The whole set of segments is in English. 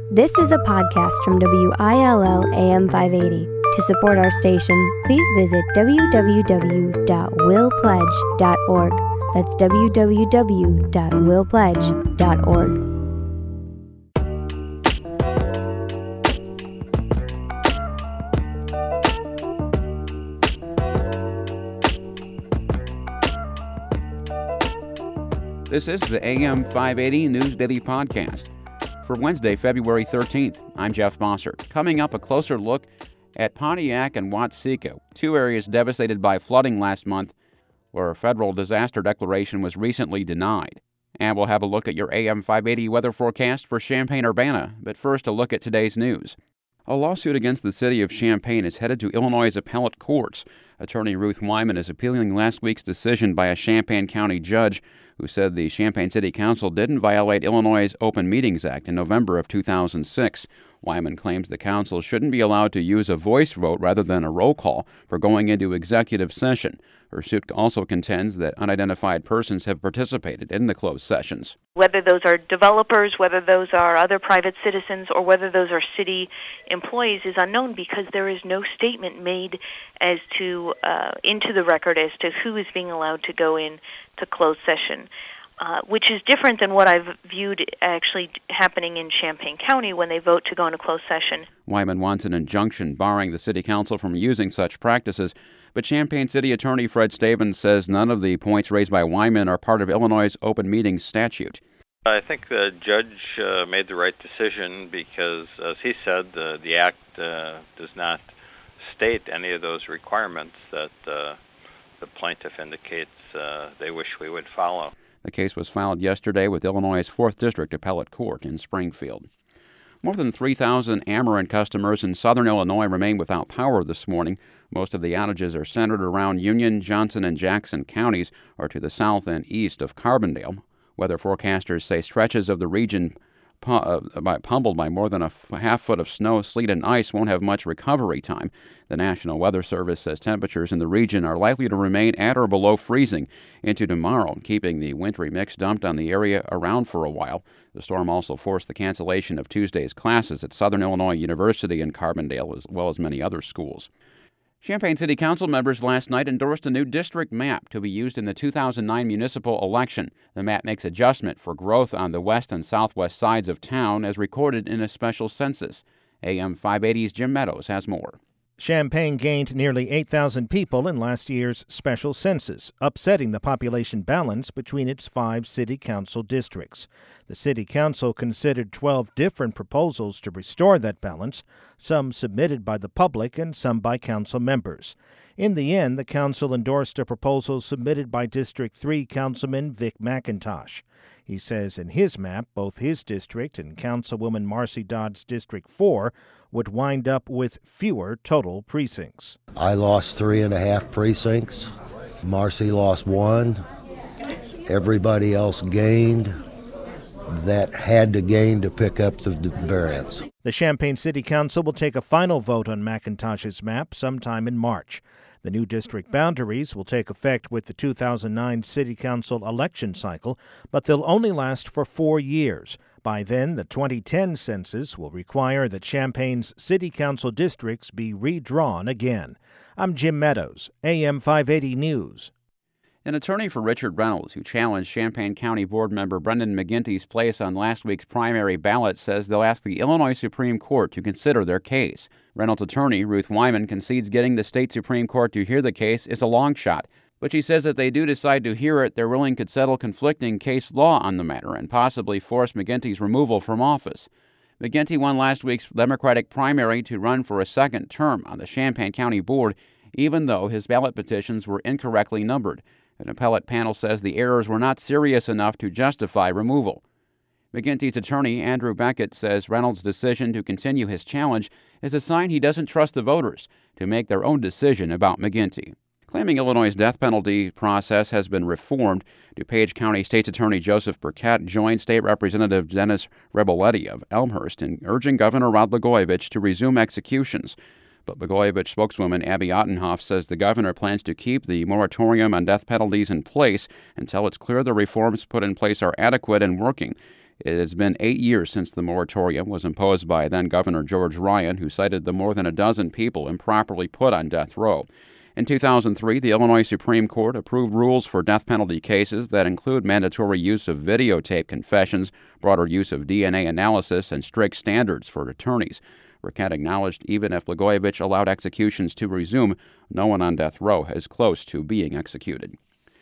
This is a podcast from WILL AM 580. To support our station, please visit www.willpledge.org. That's www.willpledge.org. This is the AM 580 News Daily Podcast. For Wednesday, February 13th, I'm Jeff Bossert. Coming up, a closer look at Pontiac and Watseka, two areas devastated by flooding last month where a federal disaster declaration was recently denied. And we'll have a look at your AM 580 weather forecast for Champaign-Urbana. But first, a look at today's news. A lawsuit against the city of Champaign is headed to Illinois' appellate courts. Attorney Ruth Wyman is appealing last week's decision by a Champaign County judge who said the Champaign City Council didn't violate Illinois' Open Meetings Act in November of 2006. Wyman claims the council shouldn't be allowed to use a voice vote rather than a roll call for going into executive session. Her suit also contends that unidentified persons have participated in the closed sessions. Whether those are developers, whether those are other private citizens, or whether those are city employees is unknown because there is no statement made as to into the record as to who is being allowed to go in to closed session. Which is different than what I've viewed actually happening in Champaign County when they vote to go into closed session. Wyman wants an injunction barring the city council from using such practices, but Champaign City Attorney Fred Stavins says none of the points raised by Wyman are part of Illinois' open meetings statute. I think the judge made the right decision because, as he said, the act does not state any of those requirements that the plaintiff indicates they wish we would follow. The case was filed yesterday with Illinois' 4th District Appellate Court in Springfield. More than 3,000 Ameren customers in southern Illinois remain without power this morning. Most of the outages are centered around Union, Johnson, and Jackson counties, or to the south and east of Carbondale. Weather forecasters say stretches of the region pummeled by more than a half foot of snow, sleet, and ice won't have much recovery time. The National Weather Service says temperatures in the region are likely to remain at or below freezing into tomorrow, keeping the wintry mix dumped on the area around for a while. The storm also forced the cancellation of Tuesday's classes at Southern Illinois University in Carbondale, as well as many other schools. Champaign City Council members last night endorsed a new district map to be used in the 2009 municipal election. The map makes adjustment for growth on the west and southwest sides of town as recorded in a special census. AM 580's Jim Meadows has more. Champaign gained nearly 8,000 people in last year's special census, upsetting the population balance between its 5 city council districts. The city council considered 12 different proposals to restore that balance, some submitted by the public and some by council members. In the end, the council endorsed a proposal submitted by District 3 Councilman Vic McIntosh. He says in his map, both his district and Councilwoman Marcy Dodd's District 4 would wind up with fewer total precincts. I lost 3.5 precincts. Marcy lost 1. Everybody else gained that had to gain to pick up the variance. The Champaign City Council will take a final vote on McIntosh's map sometime in March. The new district boundaries will take effect with the 2009 City Council election cycle, but they'll only last for 4 years. By then, the 2010 census will require that Champaign's City Council districts be redrawn again. I'm Jim Meadows, AM 580 News. An attorney for Richard Reynolds, who challenged Champaign County Board member Brendan McGinty's place on last week's primary ballot, says they'll ask the Illinois Supreme Court to consider their case. Reynolds' attorney, Ruth Wyman, concedes getting the state Supreme Court to hear the case is a long shot, but she says if they do decide to hear it, they're willing to settle conflicting case law on the matter and possibly force McGinty's removal from office. McGinty won last week's Democratic primary to run for a second term on the Champaign County Board, even though his ballot petitions were incorrectly numbered. An appellate panel says the errors were not serious enough to justify removal. McGinty's attorney, Andrew Beckett, says Reynolds' decision to continue his challenge is a sign he doesn't trust the voters to make their own decision about McGinty. Claiming Illinois' death penalty process has been reformed, DuPage County State's Attorney Joseph Burkett joined State Representative Dennis Reboletti of Elmhurst in urging Governor Rod Blagojevich to resume executions. But Blagojevich spokeswoman Abby Ottenhoff says the governor plans to keep the moratorium on death penalties in place until it's clear the reforms put in place are adequate and working. It has been 8 years since the moratorium was imposed by then-Governor George Ryan, who cited the more than a dozen people improperly put on death row. In 2003, the Illinois Supreme Court approved rules for death penalty cases that include mandatory use of videotape confessions, broader use of DNA analysis, and strict standards for attorneys. Burkett acknowledged even if Blagojevich allowed executions to resume, no one on death row is close to being executed.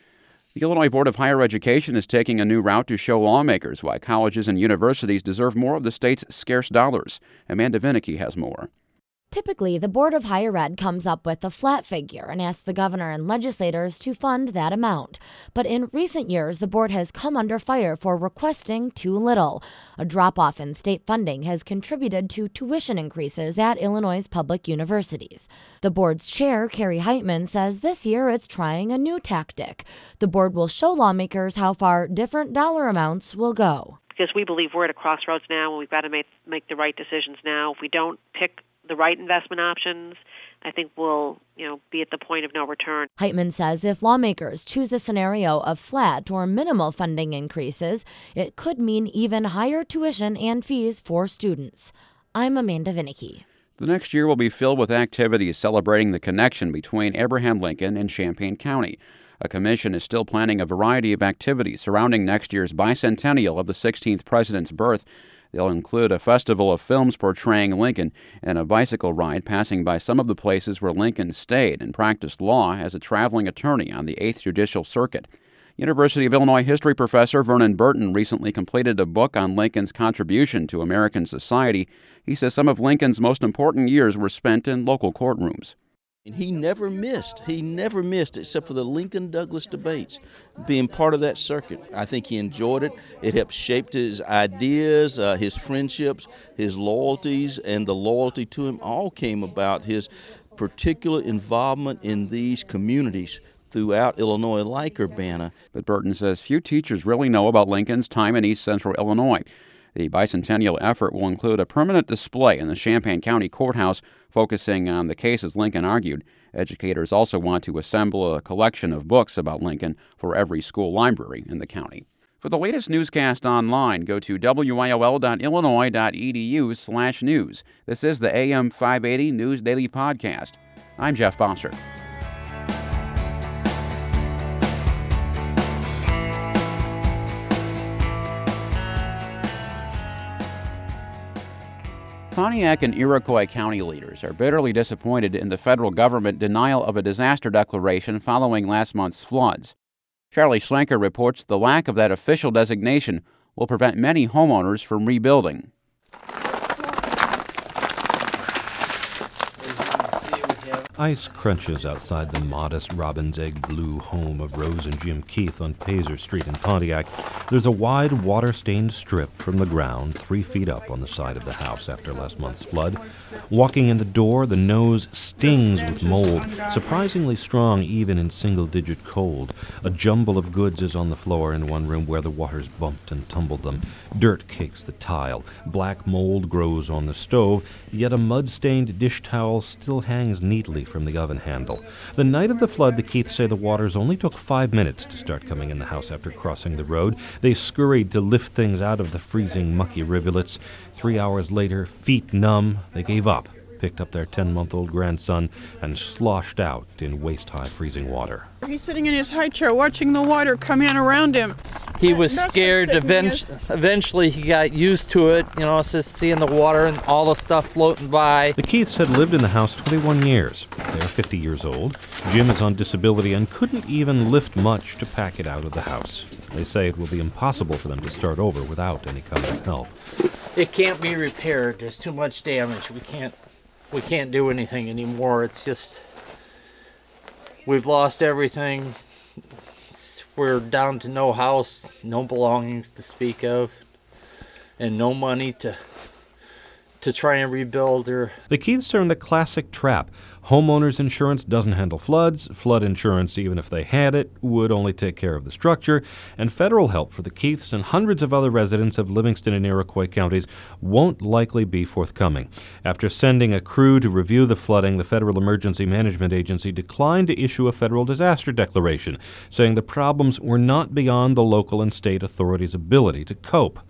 The Illinois Board of Higher Education is taking a new route to show lawmakers why colleges and universities deserve more of the state's scarce dollars. Amanda Vinicky has more. Typically, the Board of Higher Ed comes up with a flat figure and asks the governor and legislators to fund that amount. But in recent years, the board has come under fire for requesting too little. A drop-off in state funding has contributed to tuition increases at Illinois' public universities. The board's chair, Carrie Heitman, says this year it's trying a new tactic. The board will show lawmakers how far different dollar amounts will go. Because we believe we're at a crossroads now and we've got to make the right decisions now. If we don't pick the right investment options, I think we'll, be at the point of no return. Heitman says if lawmakers choose a scenario of flat or minimal funding increases, it could mean even higher tuition and fees for students. I'm Amanda Vinicky. The next year will be filled with activities celebrating the connection between Abraham Lincoln and Champaign County. A commission is still planning a variety of activities surrounding next year's bicentennial of the 16th president's birth. They'll include a festival of films portraying Lincoln and a bicycle ride passing by some of the places where Lincoln stayed and practiced law as a traveling attorney on the 8th Judicial Circuit. University of Illinois history professor Vernon Burton recently completed a book on Lincoln's contribution to American society. He says some of Lincoln's most important years were spent in local courtrooms. He never missed except for the Lincoln-Douglas debates, being part of that circuit. I think he enjoyed it. It helped shape his ideas, his friendships, his loyalties, and the loyalty to him all came about his particular involvement in these communities throughout Illinois, like Urbana. But Burton says few teachers really know about Lincoln's time in East Central Illinois. The bicentennial effort will include a permanent display in the Champaign County Courthouse focusing on the cases Lincoln argued. Educators also want to assemble a collection of books about Lincoln for every school library in the county. For the latest newscast online, go to wiol.illinois.edu/news. This is the AM 580 News Daily Podcast. I'm Jeff Bossert. Pontiac and Iroquois County leaders are bitterly disappointed in the federal government denial of a disaster declaration following last month's floods. Charlie Schlenker reports the lack of that official designation will prevent many homeowners from rebuilding. Ice crunches outside the modest robin's egg blue home of Rose and Jim Keith on Pazer Street in Pontiac. There's a wide water-stained strip from the ground 3 feet up on the side of the house after last month's flood. Walking in the door, the nose stings with mold, surprisingly strong even in single-digit cold. A jumble of goods is on the floor in one room where the waters bumped and tumbled them. Dirt cakes the tile. Black mold grows on the stove, yet a mud-stained dish towel still hangs neatly from the oven handle. The night of the flood, the Keiths say the waters only took 5 minutes to start coming in the house after crossing the road. They scurried to lift things out of the freezing, mucky rivulets. 3 hours later, feet numb, they gave up, picked up their 10-month-old grandson, and sloshed out in waist-high freezing water. He's sitting in his high chair watching the water come in around him. He was scared. Eventually he got used to it, it's just seeing the water and all the stuff floating by. The Keiths had lived in the house 21 years. They're 50 years old. Jim is on disability and couldn't even lift much to pack it out of the house. They say it will be impossible for them to start over without any kind of help. It can't be repaired. There's too much damage. We can't do anything anymore. It's just, we've lost everything. We're down to no house, no belongings to speak of, and no money to try and rebuild. The Keiths are in the classic trap. Homeowners insurance doesn't handle floods. Flood insurance, even if they had it, would only take care of the structure. And federal help for the Keiths and hundreds of other residents of Livingston and Iroquois counties won't likely be forthcoming. After sending a crew to review the flooding, the Federal Emergency Management Agency declined to issue a federal disaster declaration, saying the problems were not beyond the local and state authorities' ability to cope.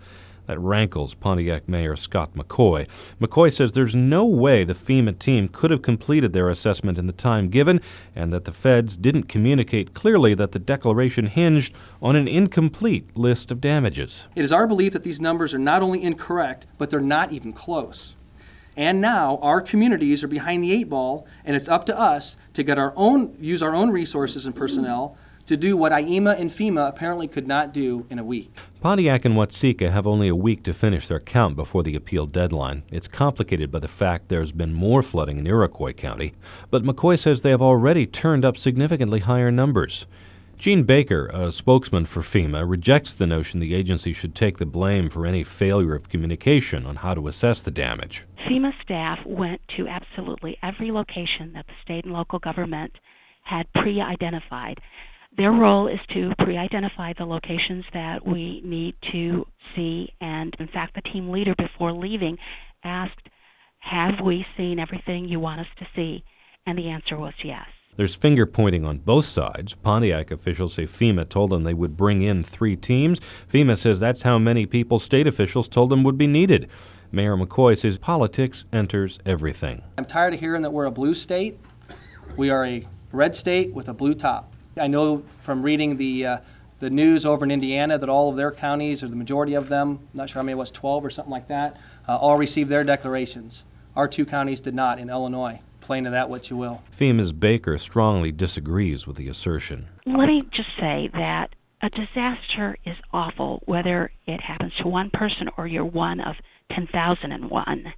That rankles Pontiac Mayor Scott McCoy. McCoy says there's no way the FEMA team could have completed their assessment in the time given, and that the feds didn't communicate clearly that the declaration hinged on an incomplete list of damages. It is our belief that these numbers are not only incorrect, but they're not even close. And now our communities are behind the 8 ball, and it's up to us to use our own resources and personnel to do what IEMA and FEMA apparently could not do in a week. Pontiac and Watseka have only a week to finish their count before the appeal deadline. It's complicated by the fact there's been more flooding in Iroquois County, but McCoy says they have already turned up significantly higher numbers. Gene Baker, a spokesman for FEMA, rejects the notion the agency should take the blame for any failure of communication on how to assess the damage. FEMA staff went to absolutely every location that the state and local government had pre-identified. Their role is to pre-identify the locations that we need to see, and in fact the team leader before leaving asked, have we seen everything you want us to see? And the answer was yes. There's finger-pointing on both sides. Pontiac officials say FEMA told them they would bring in 3 teams. FEMA says that's how many people state officials told them would be needed. Mayor McCoy says politics enters everything. I'm tired of hearing that we're a blue state. We are a red state with a blue top. I know from reading the news over in Indiana that all of their counties, or the majority of them, I'm not sure how many it was, 12 or something like that, all received their declarations. Our 2 counties did not in Illinois. Plain to that what you will. FEMA's Baker strongly disagrees with the assertion. Let me just say that a disaster is awful, whether it happens to one person or you're one of 10,001.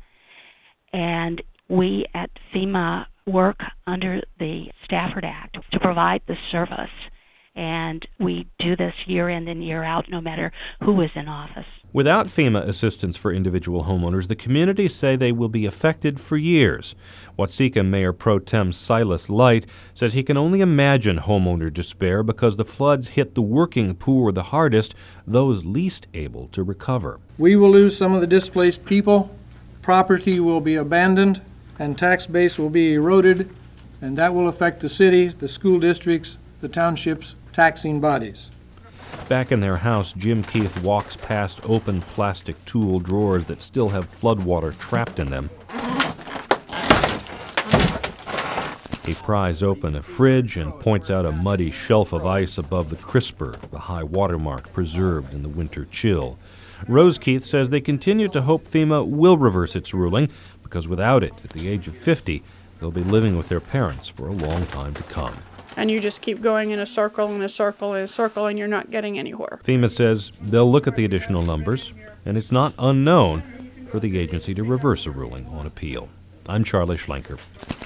And we at FEMA work under the Stafford Act to provide the service, and we do this year in and year out no matter who is in office. Without FEMA assistance for individual homeowners, the communities say they will be affected for years. Watseka Mayor Pro Tem Silas Light says he can only imagine homeowner despair because the floods hit the working poor the hardest, those least able to recover. We will lose some of the displaced people, property will be abandoned, and tax base will be eroded, and that will affect the city, the school districts, the townships, taxing bodies. Back in their house, Jim Keith walks past open plastic tool drawers that still have floodwater trapped in them. He pries open a fridge and points out a muddy shelf of ice above the crisper, the high water mark preserved in the winter chill. Rose Keith says they continue to hope FEMA will reverse its ruling, because without it, at the age of 50, they'll be living with their parents for a long time to come. And you just keep going in a circle and a circle and a circle, and you're not getting anywhere. FEMA says they'll look at the additional numbers, and it's not unknown for the agency to reverse a ruling on appeal. I'm Charlie Schlenker.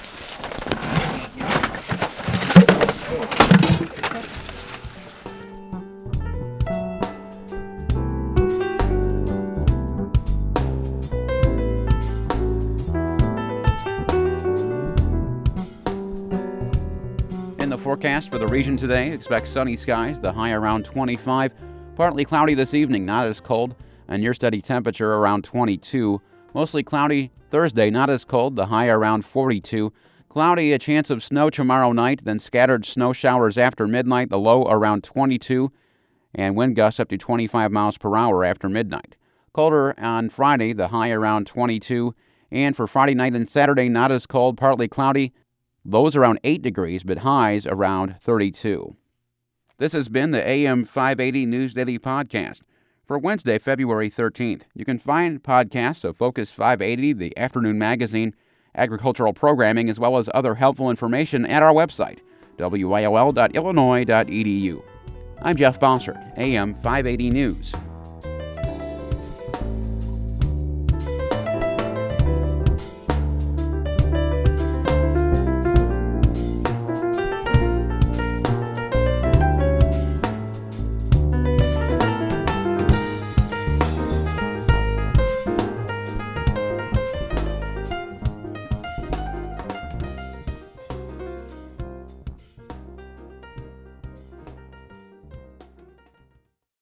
Forecast for the region today. Expect sunny skies, the high around 25. Partly cloudy this evening, not as cold. A near steady temperature around 22. Mostly cloudy Thursday, not as cold, the high around 42. Cloudy, a chance of snow tomorrow night, then scattered snow showers after midnight, the low around 22. And wind gusts up to 25 miles per hour after midnight. Colder on Friday, the high around 22. And for Friday night and Saturday, not as cold, partly cloudy. Lows around 8 degrees, but highs around 32. This has been the AM 580 News Daily Podcast for Wednesday, February 13th. You can find podcasts of Focus 580, the afternoon magazine, agricultural programming, as well as other helpful information at our website, wyol.illinois.edu. I'm Jeff Bossert, AM 580 News.